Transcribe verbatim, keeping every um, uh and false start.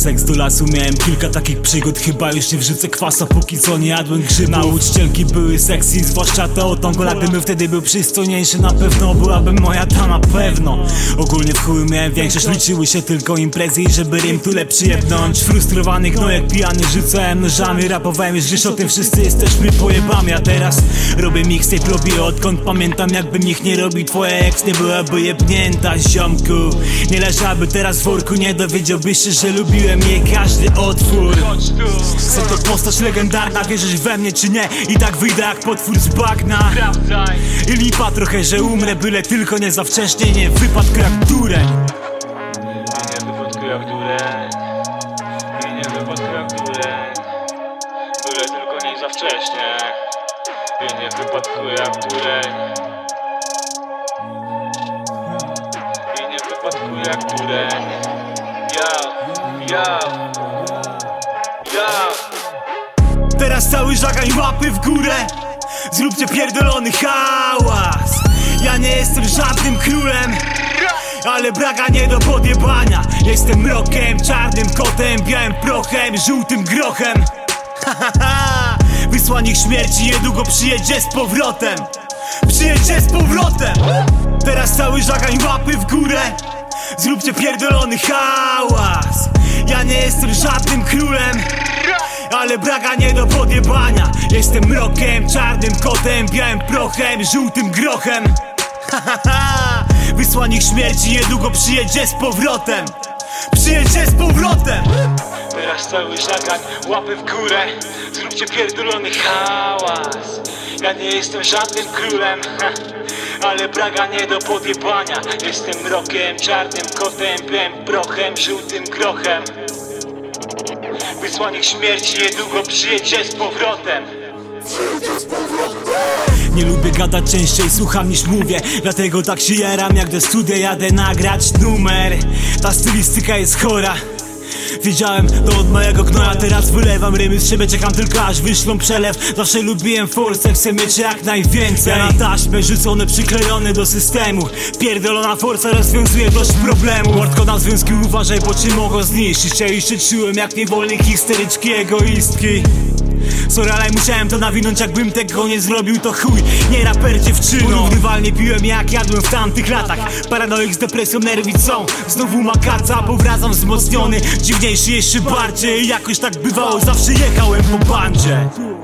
seks do lasu. Miałem kilka takich przygód, chyba już nie wrzucę kwasa, póki co nie jadłem grzybu. Nauczycielki były sexy, zwłaszcza to o Tombola. Gdybym wtedy był przystojniejszy, na pewno byłabym moja ta na pewno. Ogólnie w chuju miałem większość, liczyły się tylko imprezy i żeby rym tu lepszy jebnąć. Frustrowany gnojek pijany, rzucałem nożami, rapowałem, już o tym wszyscy jesteśmy pojebami. A teraz robię mixtape, robię odkąd pamiętam, jakbym ich nie robił. Twoja ex nie byłaby jebnięta, ziomku. Nie leżałaby teraz w worku, nie dowiedziałbyś się, że lubiłem jej każdy otwór. Chcę to postać legendarna, wierzysz we mnie czy nie? I tak wyjdę jak potwór z bagna. I lipa trochę, że umrę, byle tylko nie za wcześnie, nie w wypadku jak dureń. Nie w wypadku jak dureń. I nie w wypadku jak dureń. Byle tylko nie za wcześnie. I nie w wypadku jak dureń. I nie w wypadku jak dureń. Ja, ja, ja. Teraz cały żagań łapy w górę. Zróbcie pierdolony hałas. Ja nie jestem żadnym królem, ale braga nie do podjebania. Jestem mrokiem, czarnym kotem, białym prochem, żółtym grochem. Wysłannik śmierci niedługo przyjedzie z powrotem. Przyjedzie z powrotem. Teraz cały żagań łapy w górę. Zróbcie pierdolony hałas. Ja nie jestem żadnym królem, ale braga nie do podjebania. Jestem mrokiem, czarnym kotem, białym prochem, żółtym grochem. Wysłannik śmierci niedługo przyjedzie z powrotem. Przyjedzie z powrotem. Teraz cały żagań, łapy w górę. Zróbcie pierdolony hałas. Ja nie jestem żadnym królem, ale braga nie do podjebania. Jestem mrokiem, czarnym kotem, białym prochem, żółtym grochem. Wysłannik śmierci niedługo przyjedzie z powrotem. Nie lubię gadać częściej, słucham niż mówię. Dlatego tak się jaram, jak do studia jadę nagrać numer. Ta stylistyka jest chora. Wiedziałem to od mojego gnoja, teraz wylewam rymy z siebie, czekam tylko aż wyślą przelew. Zawsze lubiłem forsę, chcę mieć jak najwięcej. Ja na taśmę rzucone, przyklejone do systemu. Pierdolona forsa rozwiązuje dość problemu. Mordko na związki, uważaj, bo ci mogą zniszczyć. Ja już się czułem jak niewolnik histeryczki, egoistki. Sorry, ale musiałem to nawinąć, jakbym tego nie zrobił to chuj. Nie raper dziewczyną. Porównywalnie piłem jak jadłem w tamtych latach. Paranoik z depresją, nerwicą. Znowu makaca, powracam wzmocniony. Dziwniejszy jeszcze bardziej, jakoś tak bywało, zawsze jechałem po bandzie.